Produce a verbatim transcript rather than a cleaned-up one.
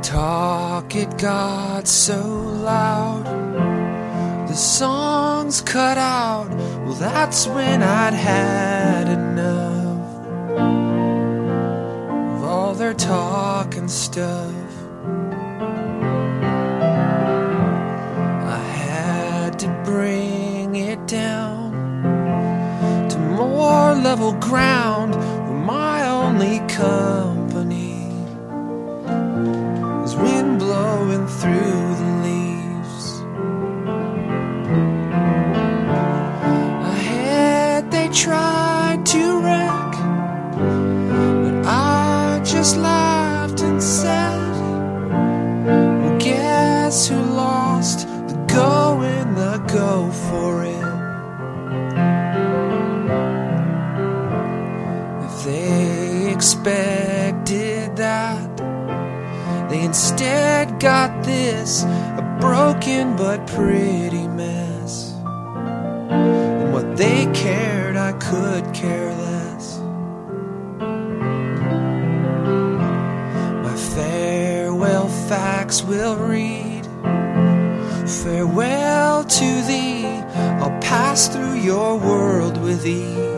talk, it got so loud, the songs cut out. Well, that's when I'd had enough of all their talk and stuff. I had to bring it down to more level ground, where my only company is wind blowing through the leaves. Ahead they tried to wreck, but I just laughed and said, well, guess who lost the go and the go for it? If they expected that, they instead got this, a broken but pretty mess. And what they cared, I could care less. My farewell facts will read, farewell to thee, I'll pass through your world with ease.